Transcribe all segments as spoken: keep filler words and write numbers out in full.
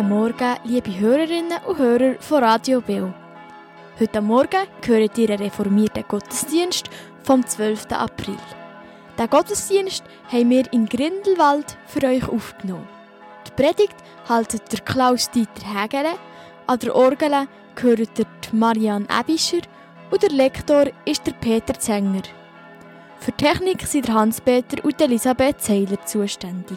Guten Morgen, liebe Hörerinnen und Hörer von Radio Beo. Heute Morgen hört ihr einen reformierten Gottesdienst vom zwölften April. Den Gottesdienst haben wir in Grindelwald für euch aufgenommen. Die Predigt haltet der Klaus-Dieter Hägele, an der Orgel gehört der Marianne Ebischer und der Lektor ist der Peter Zenger. Für die Technik sind der Hans-Peter und Elisabeth Seiler zuständig.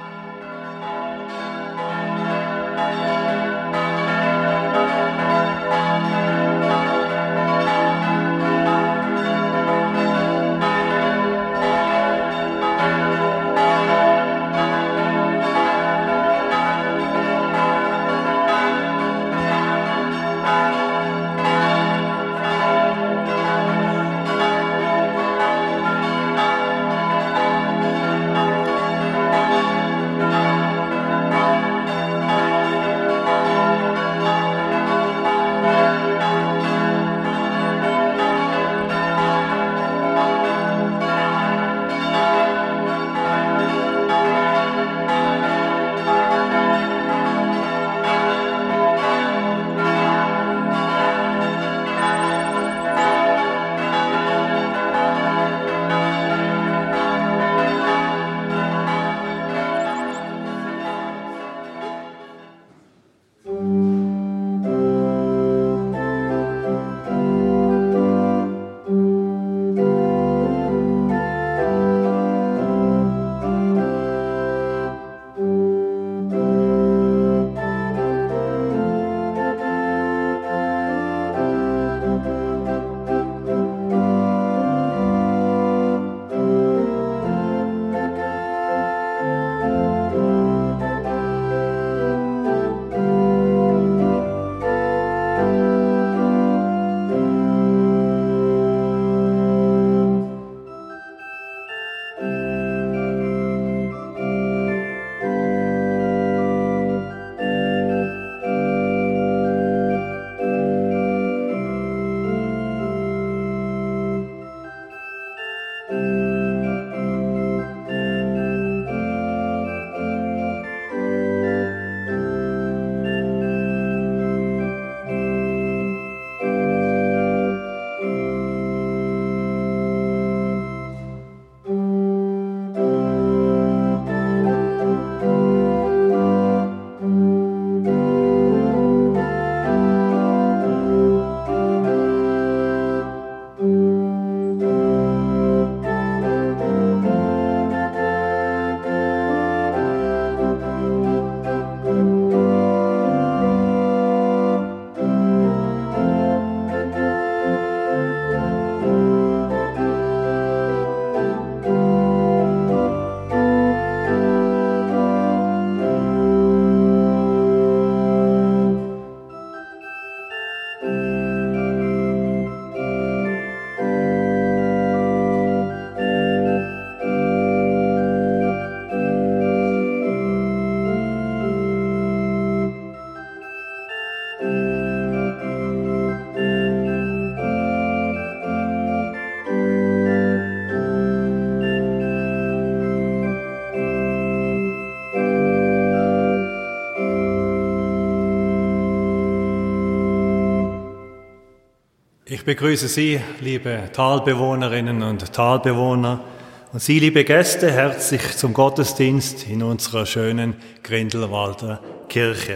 Ich begrüße Sie, liebe Talbewohnerinnen und Talbewohner, und Sie, liebe Gäste, herzlich zum Gottesdienst in unserer schönen Grindelwalder Kirche.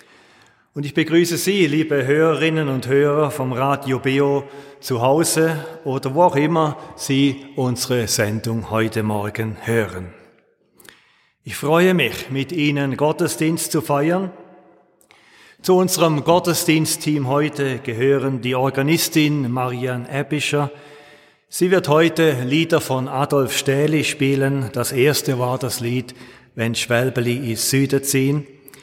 Und ich begrüße Sie, liebe Hörerinnen und Hörer vom Radio Beo zu Hause oder wo auch immer Sie unsere Sendung heute Morgen hören. Ich freue mich, mit Ihnen Gottesdienst zu feiern. Zu unserem Gottesdienstteam heute gehören die Organistin Marianne Ebischer. Sie wird heute Lieder von Adolf Stähli spielen. Das erste war das Lied »Wenn Schwälbeli ins Süden ziehen«.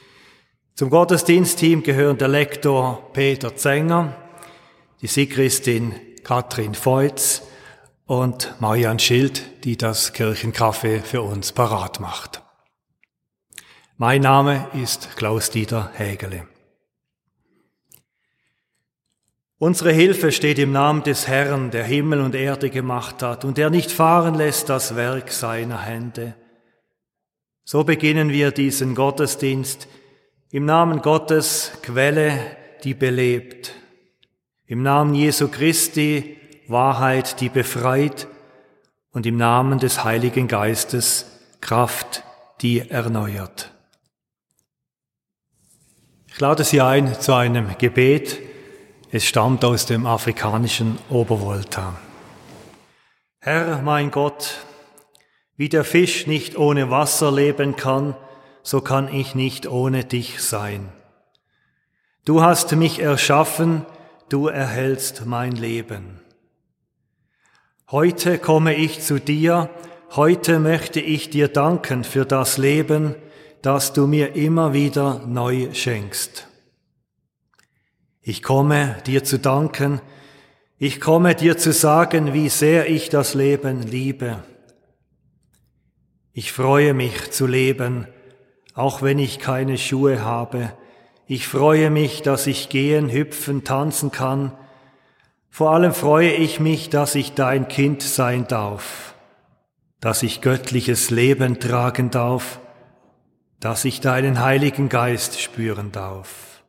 Zum Gottesdienstteam gehören der Lektor Peter Zenger, die Sigristin Katrin Feutz und Marianne Schild, die das Kirchenkaffee für uns parat macht. Mein Name ist Klaus-Dieter Hägele. Unsere Hilfe steht im Namen des Herrn, der Himmel und Erde gemacht hat und der nicht fahren lässt das Werk seiner Hände. So beginnen wir diesen Gottesdienst Im Namen Gottes, Quelle, die belebt. Im Namen Jesu Christi, Wahrheit, die befreit. Und im Namen des Heiligen Geistes, Kraft, die erneuert. Ich lade Sie ein zu einem Gebet. Es stammt aus dem afrikanischen Obervolta. Herr, mein Gott, wie der Fisch nicht ohne Wasser leben kann, so kann ich nicht ohne dich sein. Du hast mich erschaffen, du erhältst mein Leben. Heute komme ich zu dir, heute möchte ich dir danken für das Leben, das du mir immer wieder neu schenkst. Ich komme dir zu danken, ich komme dir zu sagen, wie sehr ich das Leben liebe. Ich freue mich zu leben, auch wenn ich keine Schuhe habe. Ich freue mich, dass ich gehen, hüpfen, tanzen kann. Vor allem freue ich mich, dass ich dein Kind sein darf, dass ich göttliches Leben tragen darf, dass ich deinen Heiligen Geist spüren darf.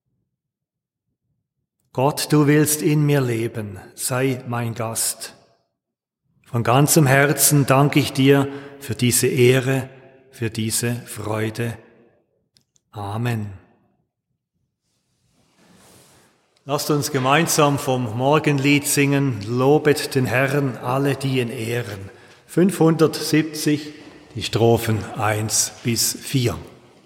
Gott, du willst in mir leben, sei mein Gast. Von ganzem Herzen danke ich dir für diese Ehre, für diese Freude. Amen. Lasst uns gemeinsam vom Morgenlied singen, lobet den Herrn alle, die ihn ehren. fünfhundertsiebzig, die Strophen eins bis vier.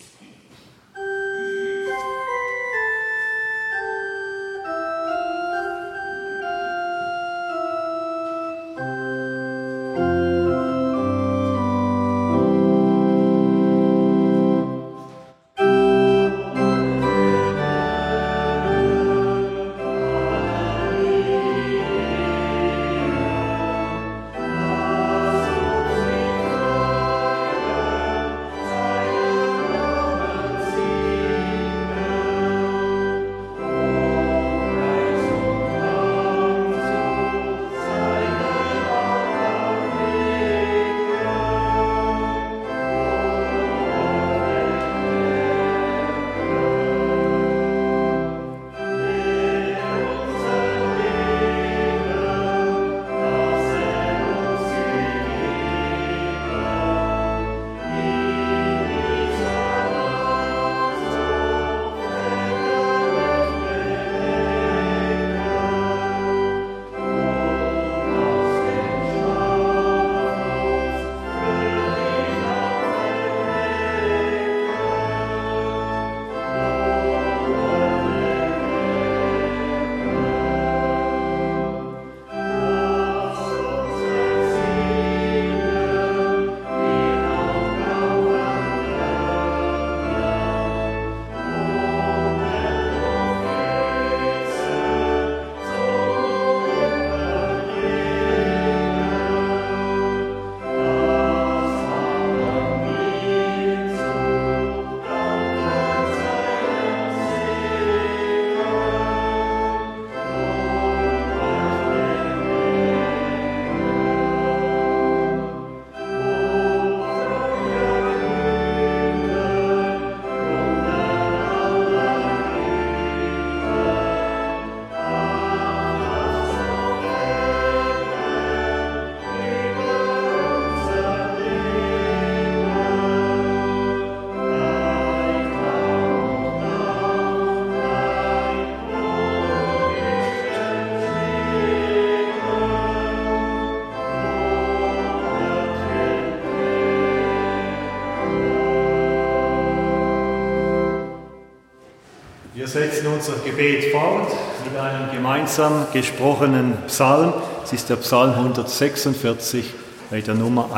Wir setzen unser Gebet fort mit einem gemeinsam gesprochenen Psalm. Es ist der Psalm hundertsechsundvierzig bei der Nummer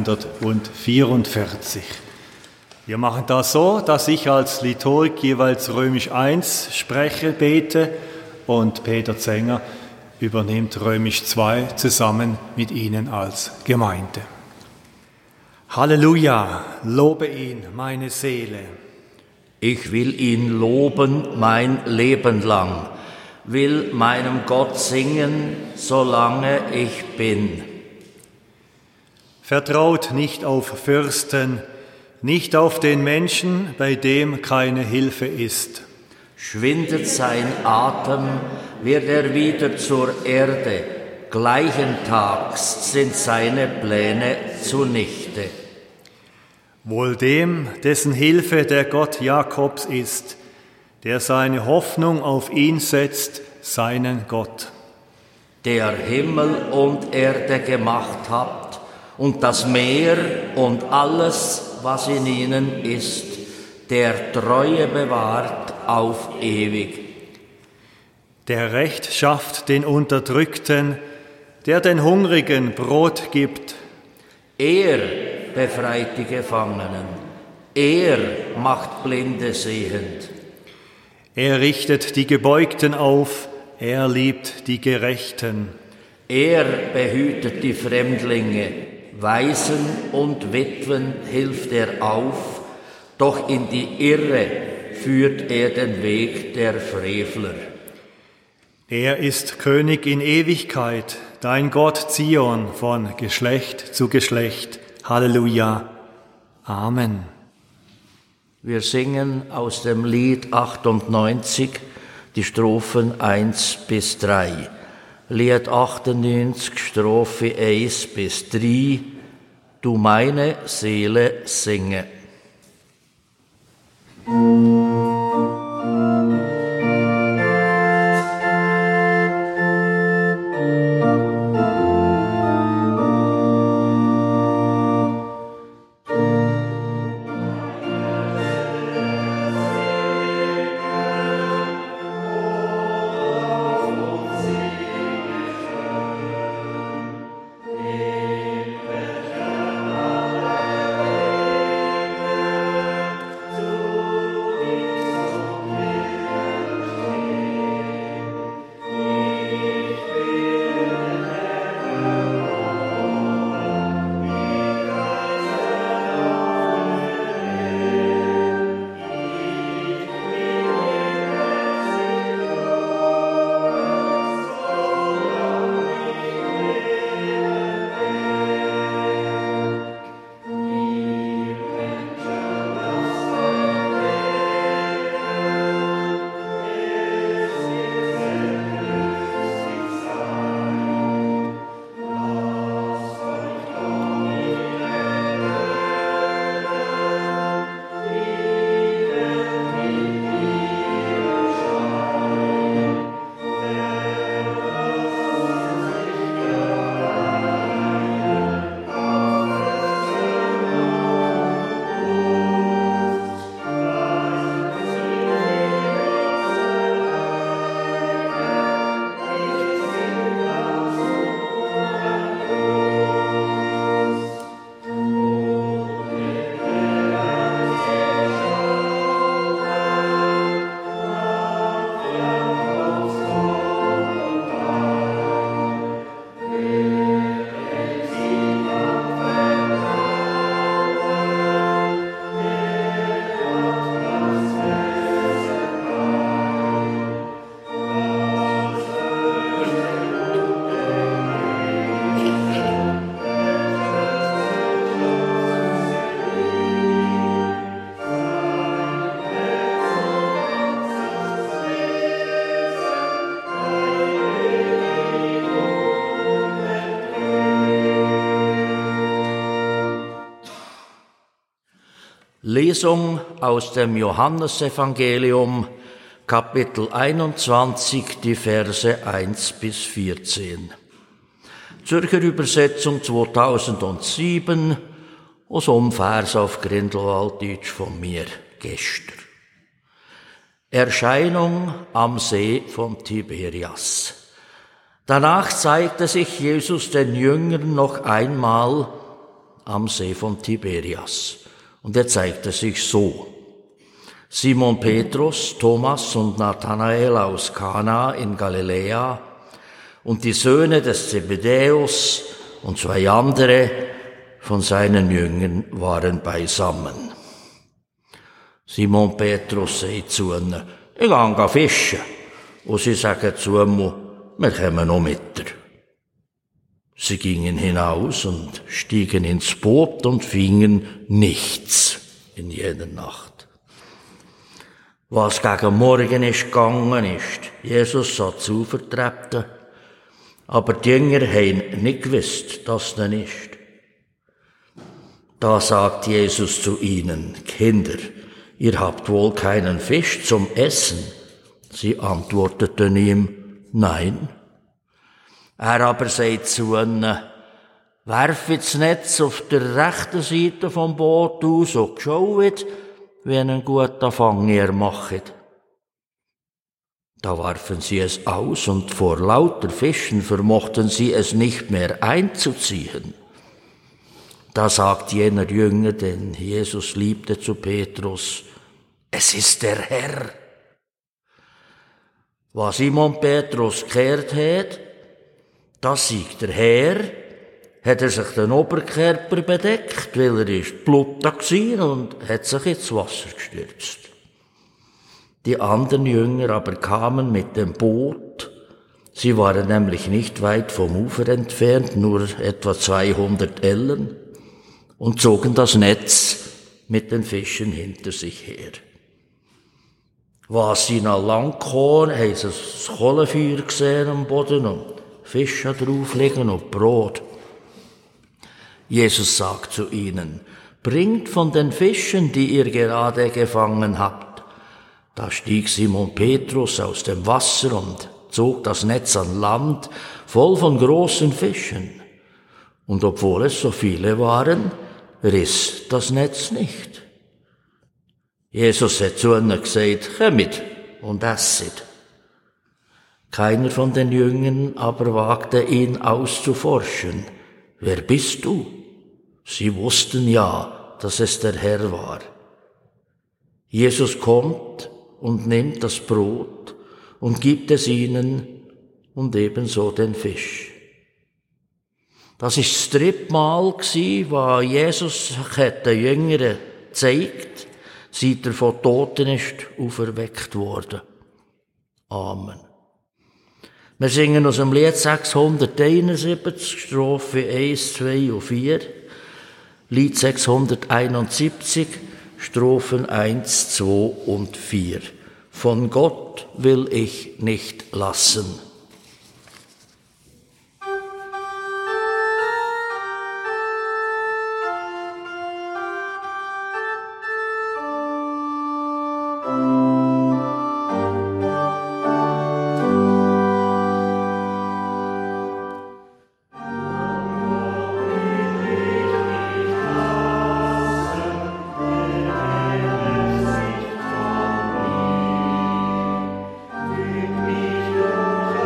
hundertvierundvierzig. Wir machen das so, dass ich als Liturg jeweils römisch eins spreche, bete und Peter Zenger übernimmt römisch zwei zusammen mit Ihnen als Gemeinde. Halleluja, lobe ihn, meine Seele. Ich will ihn loben mein Leben lang, will meinem Gott singen, solange ich bin. Vertraut nicht auf Fürsten, nicht auf den Menschen, bei dem keine Hilfe ist. Schwindet sein Atem, wird er wieder zur Erde. Gleichen Tags sind seine Pläne zunichte. Wohl dem, dessen Hilfe der Gott Jakobs ist, der seine Hoffnung auf ihn setzt, seinen Gott. Der Himmel und Erde gemacht hat und das Meer und alles, was in ihnen ist, der Treue bewahrt auf ewig. Der Recht schafft den Unterdrückten, der den Hungrigen Brot gibt. Er befreit die Gefangenen, er macht Blinde sehend. Er richtet die Gebeugten auf, er liebt die Gerechten. Er behütet die Fremdlinge, Waisen und Witwen hilft er auf, doch in die Irre führt er den Weg der Frevler. Er ist König in Ewigkeit, dein Gott Zion von Geschlecht zu Geschlecht. Halleluja. Amen. Wir singen aus dem Lied achtundneunzig die Strophen eins bis drei. Lied achtundneunzig, Strophe eins bis drei. Du meine Seele singe. Lesung aus dem Johannesevangelium, Kapitel einundzwanzig, die Verse eins bis vierzehn. Zürcher Übersetzung zweitausendsieben, und so ein Vers auf Grindelwalddeutsch von mir gestern. Erscheinung am See von Tiberias. Danach zeigte sich Jesus den Jüngern noch einmal am See von Tiberias. Und er zeigte sich so. Simon Petrus, Thomas und Nathanael aus Kana in Galiläa und die Söhne des Zebedäus und zwei andere von seinen Jüngern waren beisammen. Simon Petrus sagt zu ihnen, ich gehe fischen. Und sie sagen zu ihm, wir kommen noch mit dir. Sie gingen hinaus und stiegen ins Boot und fingen nichts. in jener Nacht. Was gegen Morgen ist gegangen ist, Jesus so zuvertreten, aber die Jünger haben nicht gewusst, dass es nicht ist. Da sagt Jesus zu ihnen: Kinder, ihr habt wohl keinen Fisch zum Essen? Sie antworteten ihm: Nein. Er aber sagt zu ihnen: Werft das Netz auf der rechten Seite vom Boot aus und schaut, wie einen guten Fang ihr macht. Da warfen sie es aus, und vor lauter Fischen vermochten sie es nicht mehr einzuziehen. Da sagt jener Jünger, den Jesus liebte, zu Petrus: Es ist der Herr. Was Simon Petrus gehört hat, das sagt der Herr, hat er sich den Oberkörper bedeckt, weil er ist blutig war, und hat sich ins Wasser gestürzt. Die anderen Jünger aber kamen mit dem Boot. Sie waren nämlich nicht weit vom Ufer entfernt, nur etwa zweihundert Ellen, und zogen das Netz mit den Fischen hinter sich her. Was sie noch lang kamen, haben sie das Kohlenfeuer gesehen am Boden und Fische drauf liegen und Brot. Jesus sagt zu ihnen: Bringt von den Fischen, die ihr gerade gefangen habt. Da stieg Simon Petrus aus dem Wasser und zog das Netz an Land, voll von großen Fischen. Und obwohl es so viele waren, riss das Netz nicht. Jesus hat zu ihnen gesagt: Kommt und esset. Keiner von den Jüngern aber wagte ihn auszuforschen: Wer bist du? Sie wussten ja, dass es der Herr war. Jesus kommt und nimmt das Brot und gibt es ihnen und ebenso den Fisch. Das ist das dritte Mal gsi, wo Jesus den Jüngern zeigt, seit er von Toten ist auferweckt worden. Amen. Wir singen aus dem Lied sechshunderteinundsiebzig, Strophe eins, zwei und vier, Lied sechshunderteinundsiebzig, Strophen eins, zwei und vier. Von Gott will ich nicht lassen. Thank you.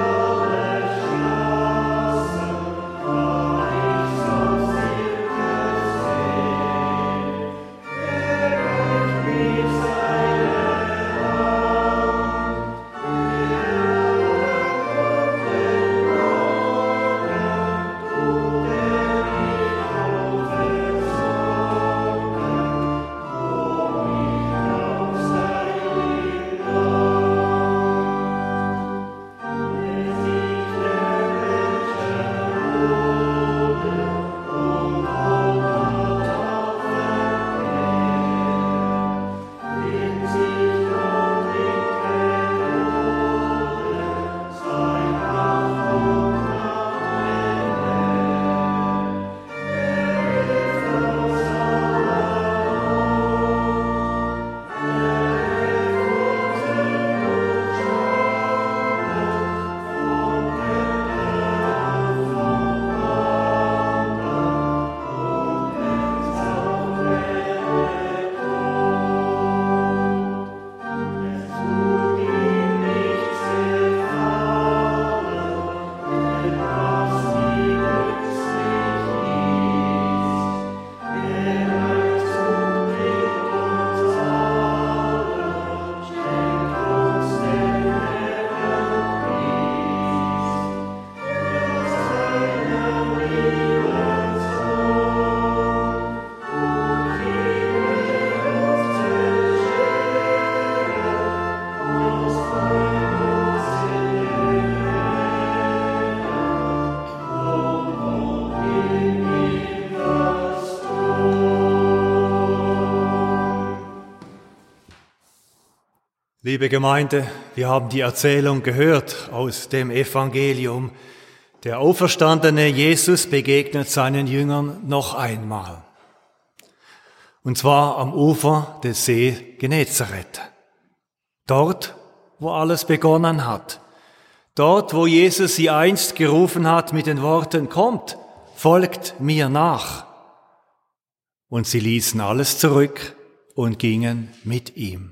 Liebe Gemeinde, wir haben die Erzählung gehört aus dem Evangelium. Der auferstandene Jesus begegnet seinen Jüngern noch einmal. Und zwar am Ufer des See Genezareth. Dort, wo alles begonnen hat. Dort, wo Jesus sie einst gerufen hat mit den Worten, kommt, folgt mir nach. Und sie ließen alles zurück und gingen mit ihm.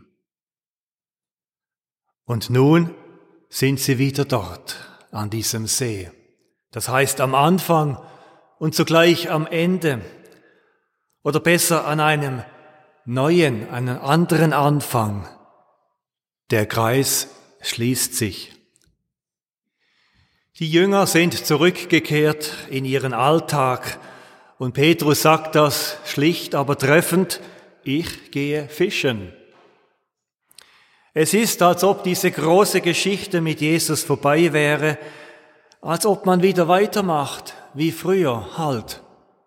Und nun sind sie wieder dort, an diesem See. Das heißt am Anfang und zugleich am Ende. Oder besser an einem neuen, einen anderen Anfang. Der Kreis schließt sich. Die Jünger sind zurückgekehrt in ihren Alltag und Petrus sagt das schlicht, aber treffend, ich gehe fischen. Es ist, als ob diese große Geschichte mit Jesus vorbei wäre, als ob man wieder weitermacht, wie früher halt.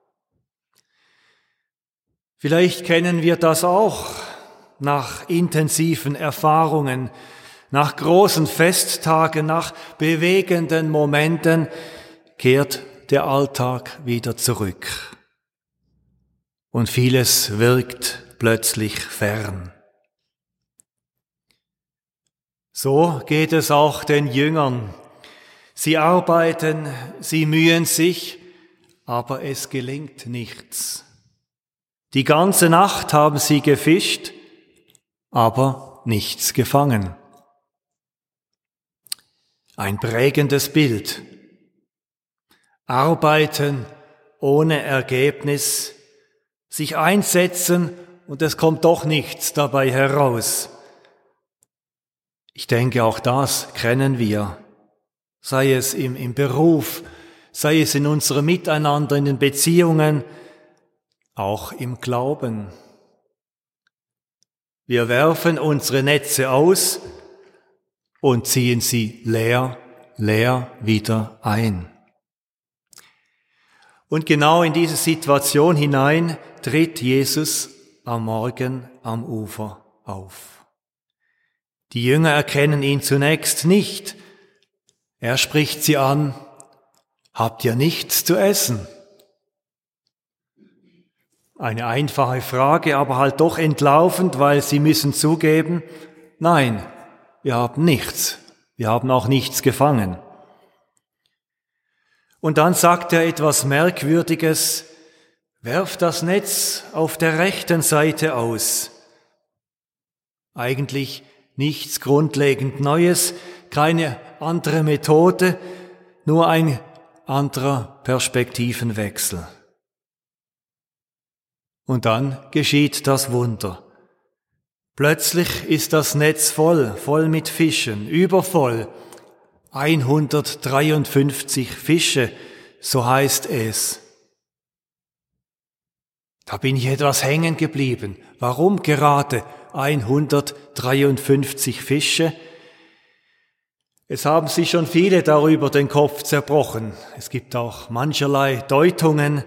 Vielleicht kennen wir das auch nach intensiven Erfahrungen, nach großen Festtagen, nach bewegenden Momenten kehrt der Alltag wieder zurück. Und vieles wirkt plötzlich fern. So geht es auch den Jüngern. Sie arbeiten, sie mühen sich, aber es gelingt nichts. Die ganze Nacht haben sie gefischt, aber nichts gefangen. Ein prägendes Bild. Arbeiten ohne Ergebnis, sich einsetzen und es kommt doch nichts dabei heraus. Ich denke, auch das kennen wir, sei es im, im Beruf, sei es in unserem Miteinander, in den Beziehungen, auch im Glauben. Wir werfen unsere Netze aus und ziehen sie leer, leer wieder ein. Und genau in diese Situation hinein tritt Jesus am Morgen am Ufer auf. Die Jünger erkennen ihn zunächst nicht. Er spricht sie an, habt ihr nichts zu essen? Eine einfache Frage, aber halt doch entlaufend, weil sie müssen zugeben, nein, wir haben nichts, wir haben auch nichts gefangen. Und dann sagt er etwas Merkwürdiges, werft das Netz auf der rechten Seite aus. Eigentlich nichts grundlegend Neues, keine andere Methode, nur ein anderer Perspektivenwechsel. Und dann geschieht das Wunder. Plötzlich ist das Netz voll, voll mit Fischen, übervoll. hundertdreiundfünfzig Fische, so heißt es. Da bin ich etwas hängen geblieben. Warum gerade hundertdreiundfünfzig Fische? Es haben sich schon viele darüber den Kopf zerbrochen. Es gibt auch mancherlei Deutungen.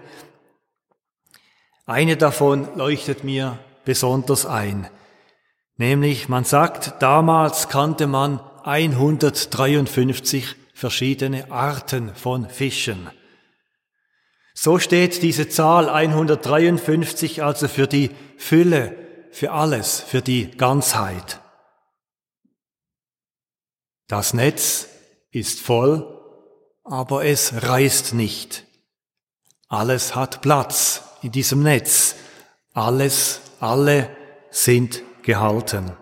Eine davon leuchtet mir besonders ein. Nämlich, man sagt, damals kannte man hundertdreiundfünfzig verschiedene Arten von Fischen. So steht diese Zahl hundertdreiundfünfzig also für die Fülle, für alles, für die Ganzheit. Das Netz ist voll, aber es reißt nicht. Alles hat Platz in diesem Netz. Alles, alle sind gehalten.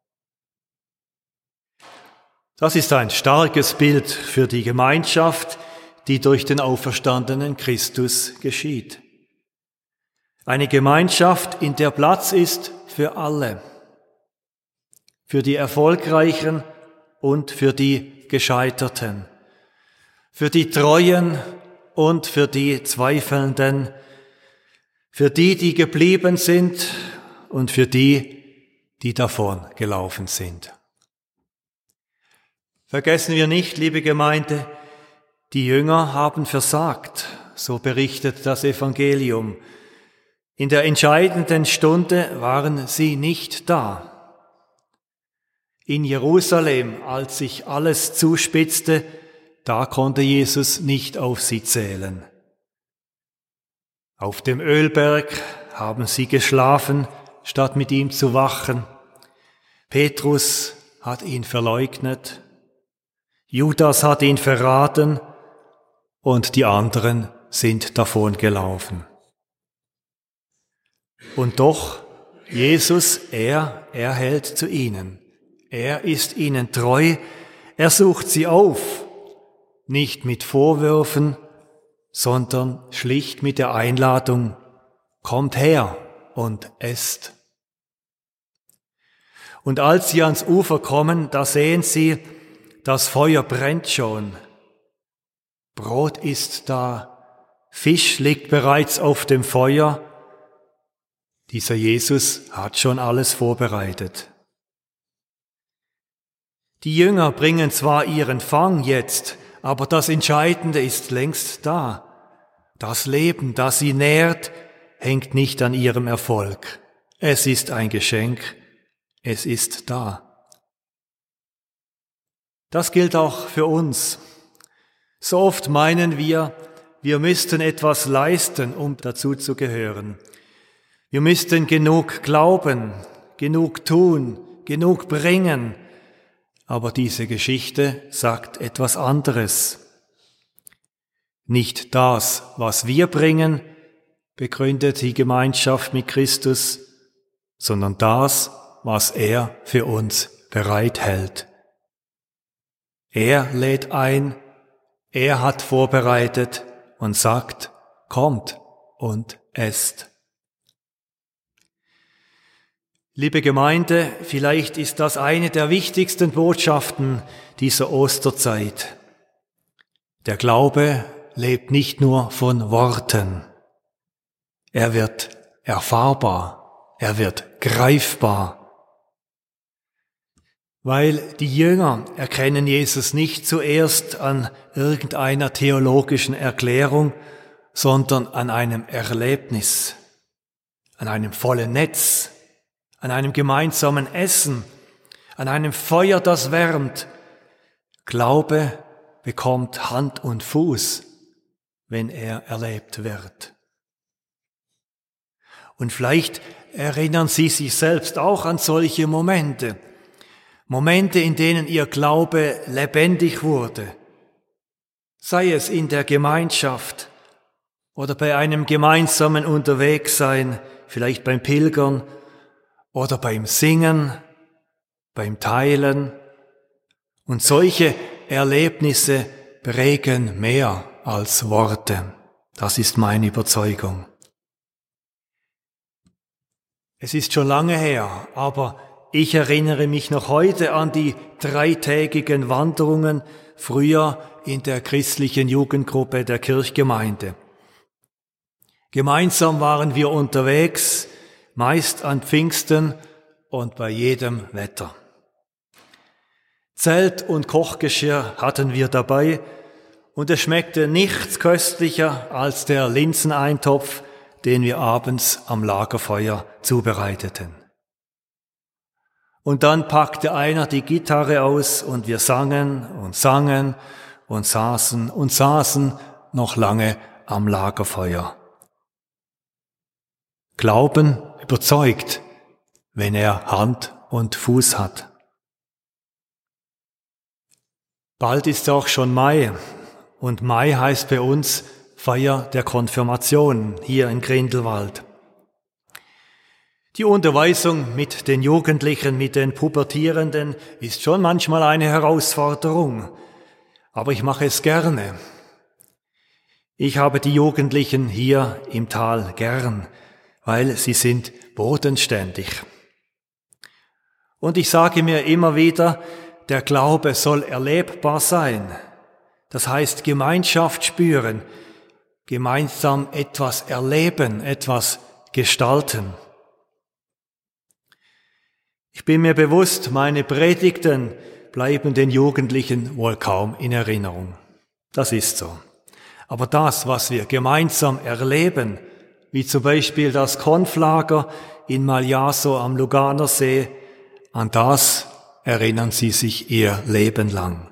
Das ist ein starkes Bild für die Gemeinschaft, die durch den auferstandenen Christus geschieht. Eine Gemeinschaft, in der Platz ist für alle, für die Erfolgreichen und für die Gescheiterten, für die Treuen und für die Zweifelnden, für die, die geblieben sind und für die, die davon gelaufen sind. Vergessen wir nicht, liebe Gemeinde, die Jünger haben versagt, so berichtet das Evangelium. In der entscheidenden Stunde waren sie nicht da. In Jerusalem, als sich alles zuspitzte, da konnte Jesus nicht auf sie zählen. Auf dem Ölberg haben sie geschlafen, statt mit ihm zu wachen. Petrus hat ihn verleugnet, Judas hat ihn verraten und die anderen sind davon gelaufen. Und doch, Jesus, er, er hält zu ihnen. Er ist ihnen treu, er sucht sie auf, nicht mit Vorwürfen, sondern schlicht mit der Einladung, kommt her und esst. Und als sie ans Ufer kommen, da sehen sie, das Feuer brennt schon. Brot ist da, Fisch liegt bereits auf dem Feuer. Dieser Jesus hat schon alles vorbereitet. Die Jünger bringen zwar ihren Fang jetzt, aber das Entscheidende ist längst da. Das Leben, das sie nährt, hängt nicht an ihrem Erfolg. Es ist ein Geschenk, es ist da. Das gilt auch für uns. So oft meinen wir, wir müssten etwas leisten, um dazu zu gehören. Wir müssten genug glauben, genug tun, genug bringen. Aber diese Geschichte sagt etwas anderes. Nicht das, was wir bringen, begründet die Gemeinschaft mit Christus, sondern das, was er für uns bereithält. Er lädt ein, er hat vorbereitet und sagt, kommt und esst. Liebe Gemeinde, vielleicht ist das eine der wichtigsten Botschaften dieser Osterzeit. Der Glaube lebt nicht nur von Worten. Er wird erfahrbar, er wird greifbar. Weil die Jünger erkennen Jesus nicht zuerst an irgendeiner theologischen Erklärung, sondern an einem Erlebnis, an einem vollen Netz, an einem gemeinsamen Essen, an einem Feuer, das wärmt. Glaube bekommt Hand und Fuß, wenn er erlebt wird. Und vielleicht erinnern Sie sich selbst auch an solche Momente. Momente, in denen Ihr Glaube lebendig wurde. Sei es in der Gemeinschaft oder bei einem gemeinsamen Unterwegssein, vielleicht beim Pilgern, oder beim Singen, beim Teilen. Und solche Erlebnisse prägen mehr als Worte. Das ist meine Überzeugung. Es ist schon lange her, aber ich erinnere mich noch heute an die dreitägigen Wanderungen früher in der christlichen Jugendgruppe der Kirchgemeinde. Gemeinsam waren wir unterwegs, meist an Pfingsten und bei jedem Wetter. Zelt und Kochgeschirr hatten wir dabei und es schmeckte nichts köstlicher als der Linseneintopf, den wir abends am Lagerfeuer zubereiteten. Und dann packte einer die Gitarre aus und wir sangen und sangen und saßen und saßen noch lange am Lagerfeuer. Glauben überzeugt, wenn er Hand und Fuß hat. Bald ist auch schon Mai und Mai heißt bei uns Feier der Konfirmation hier in Grindelwald. Die Unterweisung mit den Jugendlichen, mit den Pubertierenden ist schon manchmal eine Herausforderung, aber ich mache es gerne. Ich habe die Jugendlichen hier im Tal gern, weil sie sind bodenständig. Und ich sage mir immer wieder, der Glaube soll erlebbar sein. Das heißt Gemeinschaft spüren, gemeinsam etwas erleben, etwas gestalten. Ich bin mir bewusst, meine Predigten bleiben den Jugendlichen wohl kaum in Erinnerung. Das ist so. Aber das, was wir gemeinsam erleben, wie zum Beispiel das Konflager in Maljaso am Luganersee, an das erinnern sie sich ihr Leben lang.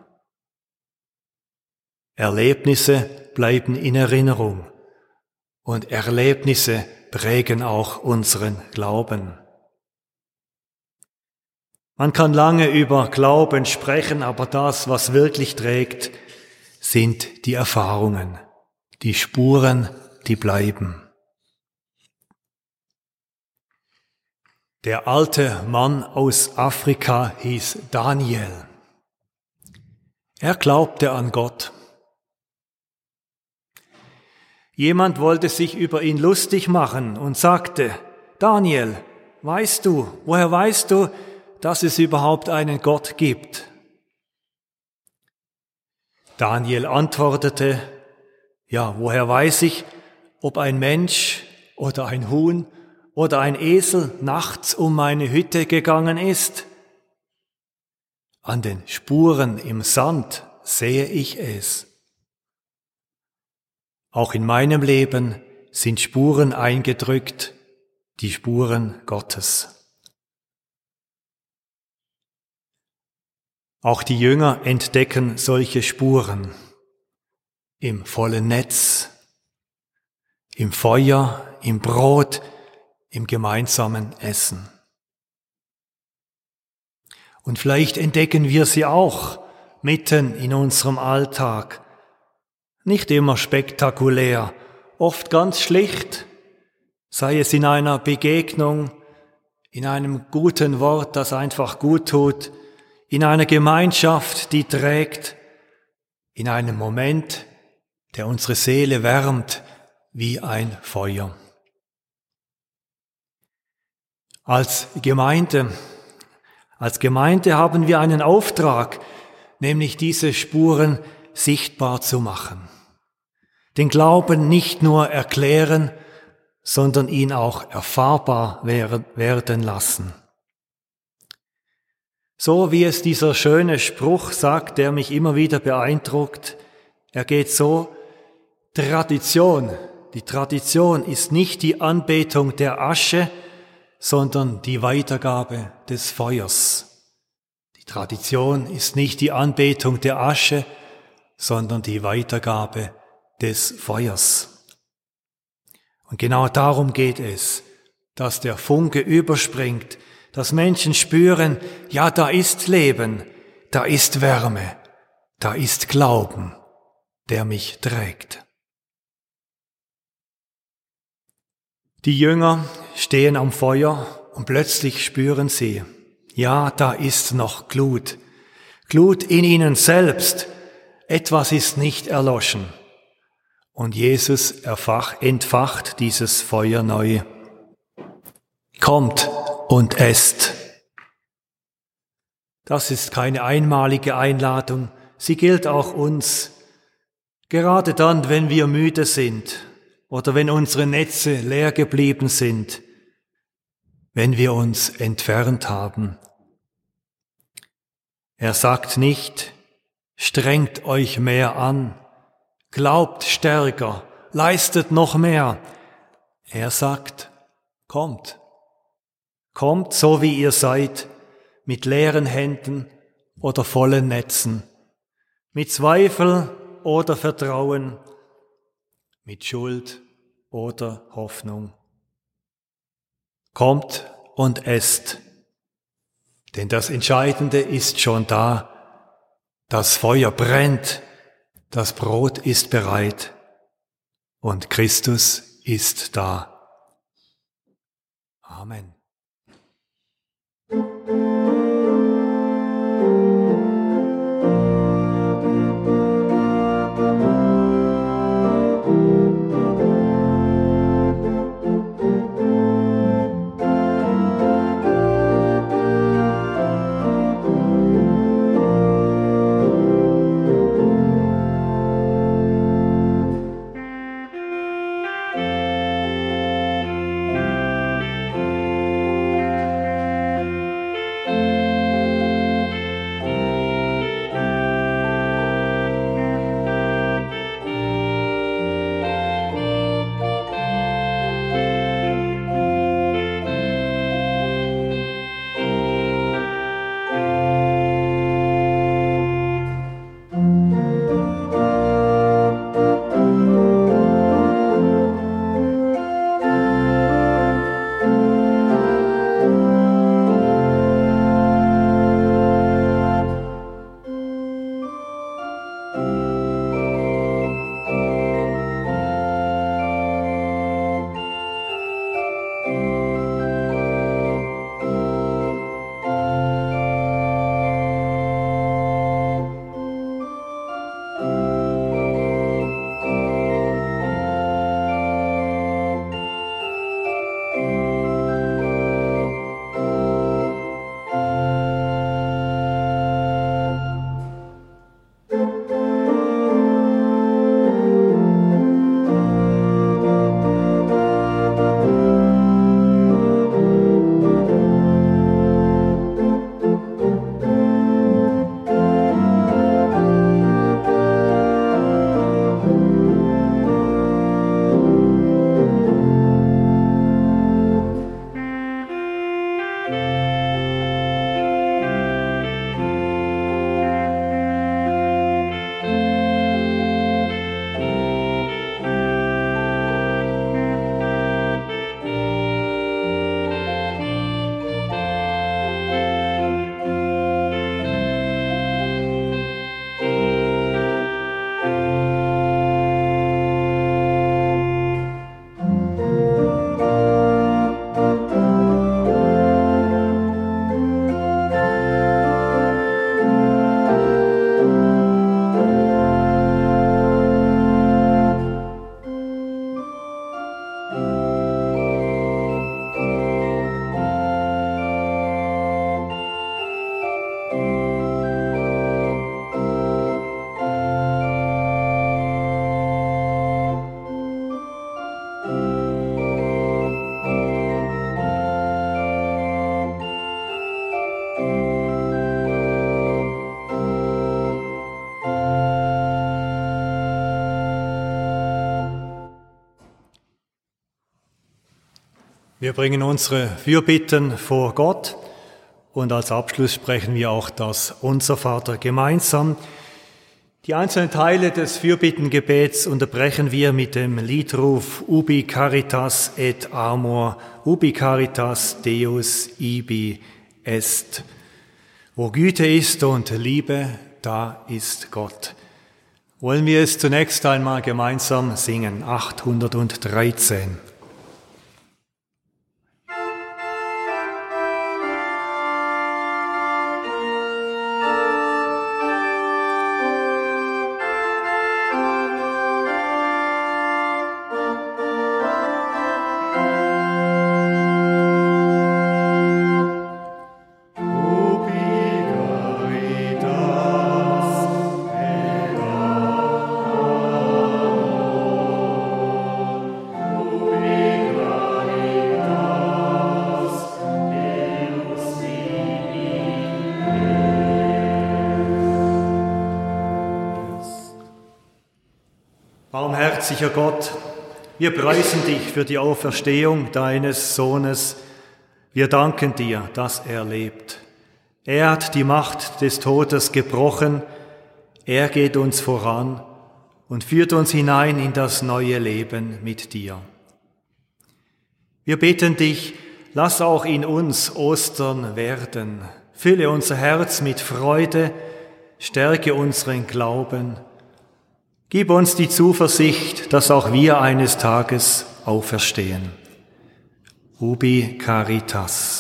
Erlebnisse bleiben in Erinnerung und Erlebnisse prägen auch unseren Glauben. Man kann lange über Glauben sprechen, aber das, was wirklich trägt, sind die Erfahrungen, die Spuren, die bleiben. Der alte Mann aus Afrika hieß Daniel. Er glaubte an Gott. Jemand wollte sich über ihn lustig machen und sagte, Daniel, weißt du, woher weißt du, dass es überhaupt einen Gott gibt? Daniel antwortete, ja, woher weiß ich, ob ein Mensch oder ein Huhn oder ein Esel nachts um meine Hütte gegangen ist? An den Spuren im Sand sehe ich es. Auch in meinem Leben sind Spuren eingedrückt, die Spuren Gottes. Auch die Jünger entdecken solche Spuren im vollen Netz, im Feuer, im Brot, im gemeinsamen Essen. Und vielleicht entdecken wir sie auch mitten in unserem Alltag. Nicht immer spektakulär, oft ganz schlicht, sei es in einer Begegnung, in einem guten Wort, das einfach gut tut, in einer Gemeinschaft, die trägt, in einem Moment, der unsere Seele wärmt wie ein Feuer. Als Gemeinde, als Gemeinde haben wir einen Auftrag, nämlich diese Spuren sichtbar zu machen. Den Glauben nicht nur erklären, sondern ihn auch erfahrbar werden lassen. So wie es dieser schöne Spruch sagt, der mich immer wieder beeindruckt, er geht so, Tradition, die Tradition ist nicht die Anbetung der Asche, sondern die Weitergabe des Feuers. Die Tradition ist nicht die Anbetung der Asche, sondern die Weitergabe des Feuers. Und genau darum geht es, dass der Funke überspringt, dass Menschen spüren, ja, da ist Leben, da ist Wärme, da ist Glauben, der mich trägt. Die Jünger stehen am Feuer und plötzlich spüren sie, ja, da ist noch Glut, Glut in ihnen selbst, etwas ist nicht erloschen. Und Jesus erfach, entfacht dieses Feuer neu. Kommt und esst. Das ist keine einmalige Einladung, sie gilt auch uns. Gerade dann, wenn wir müde sind oder wenn unsere Netze leer geblieben sind, wenn wir uns entfernt haben. Er sagt nicht, strengt euch mehr an, glaubt stärker, leistet noch mehr. Er sagt, kommt. Kommt so wie ihr seid, mit leeren Händen oder vollen Netzen, mit Zweifel oder Vertrauen, mit Schuld oder Hoffnung. Kommt und esst, denn das Entscheidende ist schon da. Das Feuer brennt, das Brot ist bereit und Christus ist da. Amen. Wir bringen unsere Fürbitten vor Gott und als Abschluss sprechen wir auch das Unser Vater gemeinsam. Die einzelnen Teile des Fürbittengebets unterbrechen wir mit dem Liedruf Ubi caritas et amor, ubi caritas Deus ibi est. Wo Güte ist und Liebe, da ist Gott. Wollen wir es zunächst einmal gemeinsam singen, achthundertdreizehn. Barmherziger Gott, wir preisen dich für die Auferstehung deines Sohnes. Wir danken dir, dass er lebt. Er hat die Macht des Todes gebrochen. Er geht uns voran und führt uns hinein in das neue Leben mit dir. Wir bitten dich, lass auch in uns Ostern werden. Fülle unser Herz mit Freude, stärke unseren Glauben. Gib uns die Zuversicht, dass auch wir eines Tages auferstehen. Ubi caritas.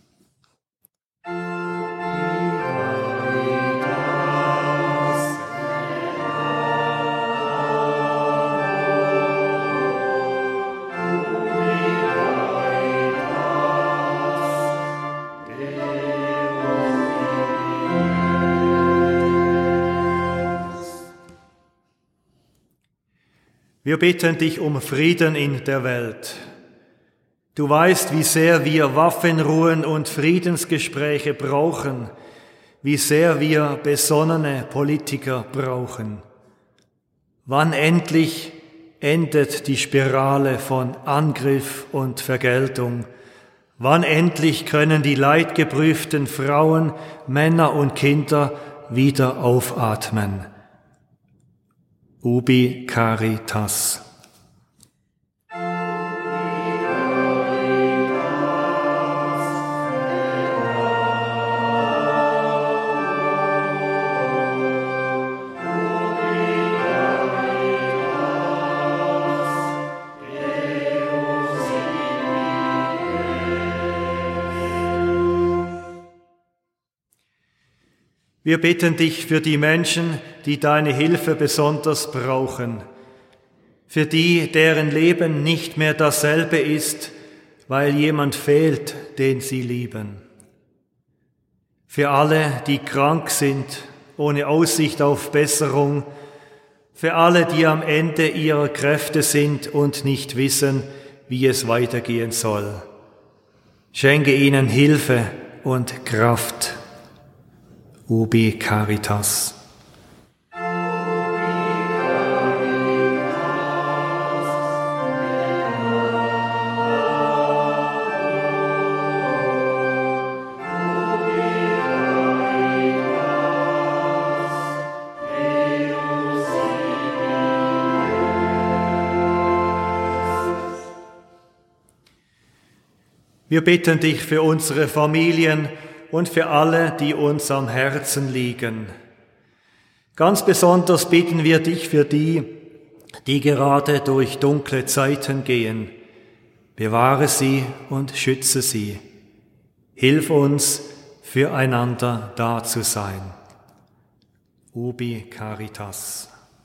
Wir bitten dich um Frieden in der Welt. Du weißt, wie sehr wir Waffenruhen und Friedensgespräche brauchen, wie sehr wir besonnene Politiker brauchen. Wann endlich endet die Spirale von Angriff und Vergeltung? Wann endlich können die leidgeprüften Frauen, Männer und Kinder wieder aufatmen? Ubi caritas. Wir bitten dich für die Menschen, die deine Hilfe besonders brauchen, für die, deren Leben nicht mehr dasselbe ist, weil jemand fehlt, den sie lieben. Für alle, die krank sind, ohne Aussicht auf Besserung, für alle, die am Ende ihrer Kräfte sind und nicht wissen, wie es weitergehen soll. Schenke ihnen Hilfe und Kraft. Ubi caritas. Wir bitten dich für unsere Familien und für alle, die uns am Herzen liegen. Ganz besonders bitten wir dich für die, die gerade durch dunkle Zeiten gehen. Bewahre sie und schütze sie. Hilf uns, füreinander da zu sein. Ubi caritas.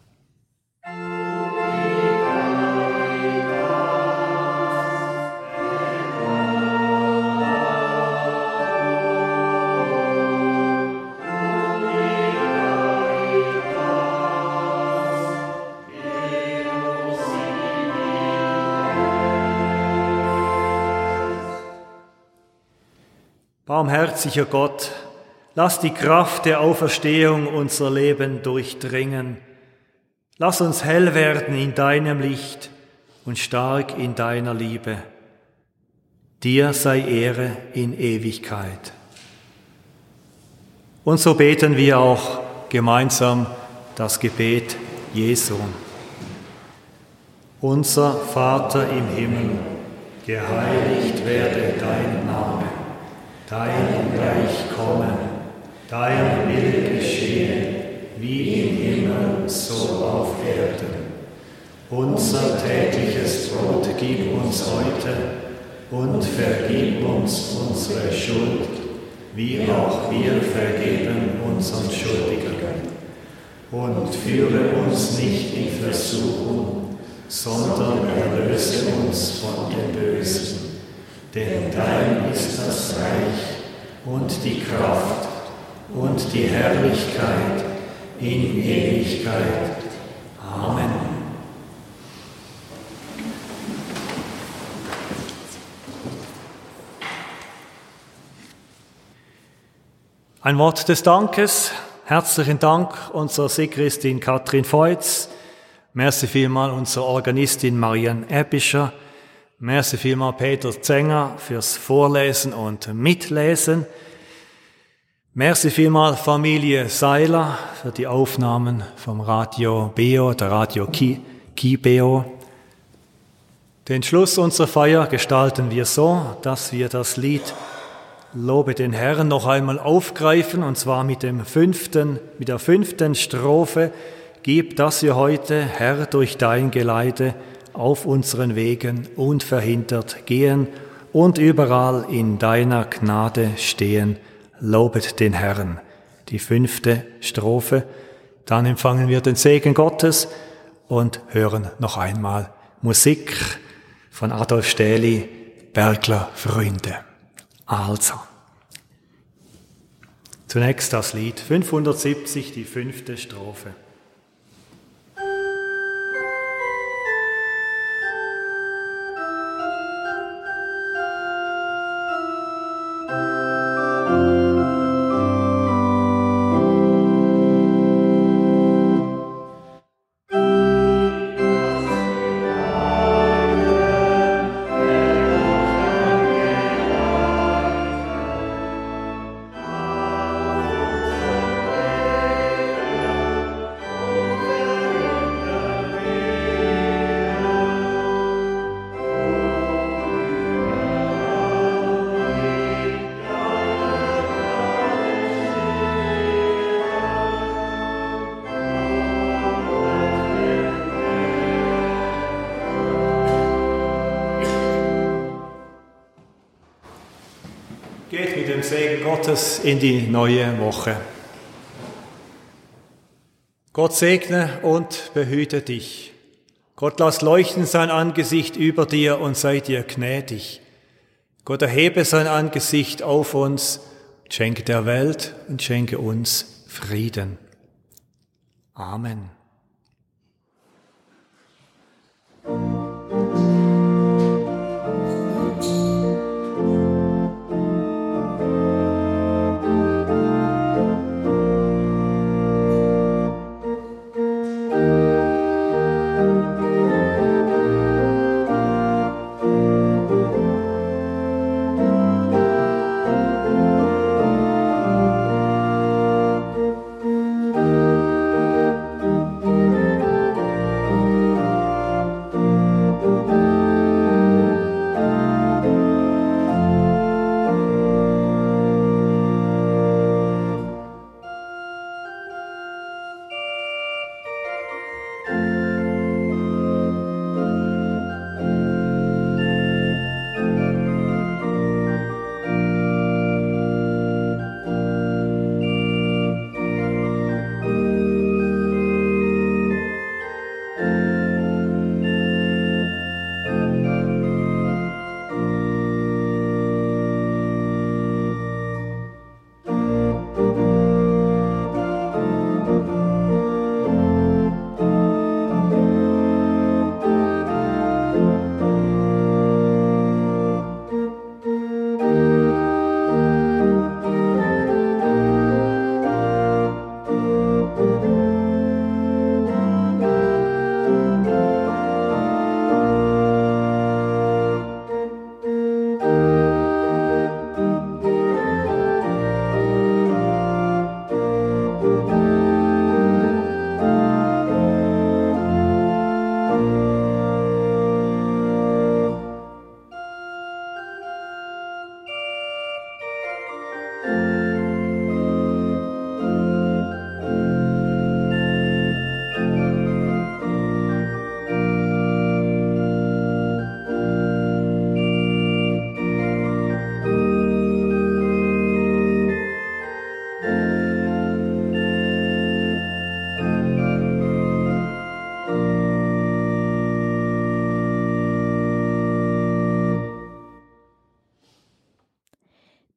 Barmherziger Gott, lass die Kraft der Auferstehung unser Leben durchdringen. Lass uns hell werden in deinem Licht und stark in deiner Liebe. dir sei Ehre in Ewigkeit. Und so beten wir auch gemeinsam das Gebet Jesu. Unser Vater im Himmel, geheiligt werde dein Name, dein Reich komme, dein Wille geschehe, wie im Himmel, so auf Erden. Unser tägliches Brot gib uns heute und vergib uns unsere Schuld, wie auch wir vergeben unseren Schuldigen. Und führe uns nicht in Versuchung, sondern erlöse uns von dem Bösen. Denn dein ist das Reich und die Kraft und die Herrlichkeit in Ewigkeit. Amen. Ein Wort des Dankes. Herzlichen Dank unserer Sigristin Katrin Feutz. Merci vielmal unserer Organistin Marianne Ebischer. Merci vielmal Peter Zenger fürs Vorlesen und Mitlesen. Merci vielmal Familie Seiler für die Aufnahmen vom Radio Beo, der Radio Ki, Ki Beo. Den Schluss unserer Feier gestalten wir so, dass wir das Lied Lobe den Herrn noch einmal aufgreifen, und zwar mit dem fünften, mit der fünften Strophe. Gib, dass wir heute, Herr, durch dein Geleite auf unseren Wegen unverhindert gehen und überall in deiner Gnade stehen. Lobet den Herrn. Die fünfte Strophe. Dann empfangen wir den Segen Gottes und hören noch einmal Musik von Adolf Stähli, Bergler Freunde. Also, zunächst das Lied fünfhundertsiebzig, die fünfte Strophe. Geht mit dem Segen Gottes in die neue Woche. Gott segne und behüte dich. Gott lass leuchten sein Angesicht über dir und sei dir gnädig. Gott erhebe sein Angesicht auf uns, schenke der Welt und schenke uns Frieden. Amen.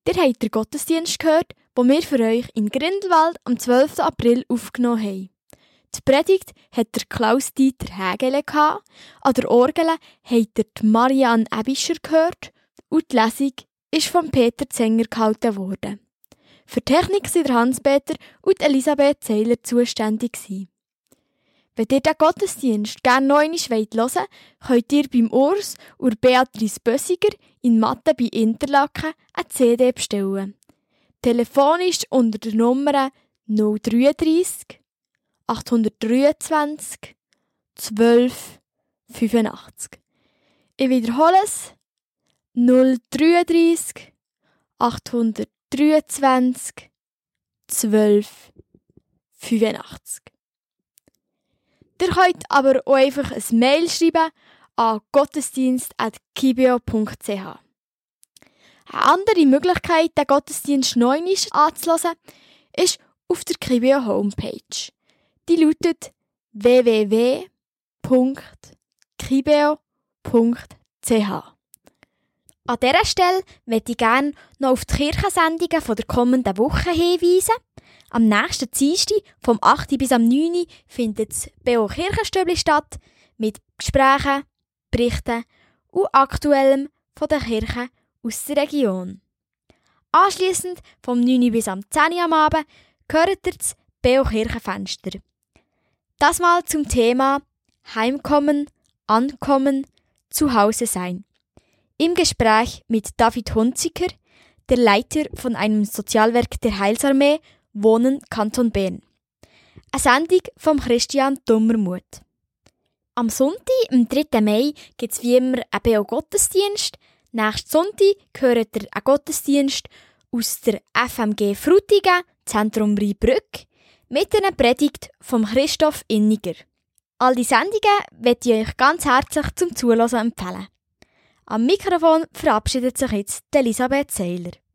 Ihr habt den Gottesdienst gehört, den wir für euch in Grindelwald am zwölften April aufgenommen haben. Die Predigt hat der Klaus-Dieter Hägele gehabt, an der Orgel habt ihr die Marianne Ebischer gehört und die Lesung ist von Peter Zenger gehalten worden. Für die Technik sind der Hans-Peter und Elisabeth Seiler zuständig gewesen. Wenn ihr den Gottesdienst gerne noch einmal hören wollt, könnt ihr beim Urs und Beatrice Bössiger in Mathe bei Interlaken eine C D bestellen. Telefonisch unter der Nummer null dreiunddreißig, achthundertdreiundzwanzig, zwölf, fünfundachtzig. Ich wiederhole es. null dreiunddreißig, achthundertdreiundzwanzig, zwölf, fünfundachtzig. Ihr könnt aber auch einfach ein Mail schreiben an gottesdienst at kibeo punkt c h. Eine andere Möglichkeit, den Gottesdienst noch einmal anzuhören, ist auf der Kibeo Homepage. Die lautet w w w punkt kibeo punkt c h. An dieser Stelle möchte ich gerne noch auf die Kirchensendungen der kommenden Woche hinweisen. Am nächsten Dienstag, vom achten bis am neunten findet das B O Kirchenstübli statt, mit Gesprächen, Berichten und Aktuellem von der Kirche aus der Region. Anschliessend, vom neunten bis am zehnten am Abend, gehört ihr das B O Kirchenfenster. Das mal zum Thema Heimkommen, Ankommen, Zuhause sein. Im Gespräch mit David Hunziker, der Leiter von einem Sozialwerk der Heilsarmee, Wohnen Kanton Bern. Eine Sendung von Christian Dummermuth. Am Sonntag, am dritten Mai, gibt es wie immer einen B O-Gottesdienst. Nächsten Sonntag gehört ihr einen Gottesdienst aus der F M G Frutigen, Zentrum Rheinbrück, mit einer Predigt von Christoph Inniger. All die Sendungen möchte ich euch ganz herzlich zum Zuhören empfehlen. Am Mikrofon verabschiedet sich jetzt Elisabeth Seiler.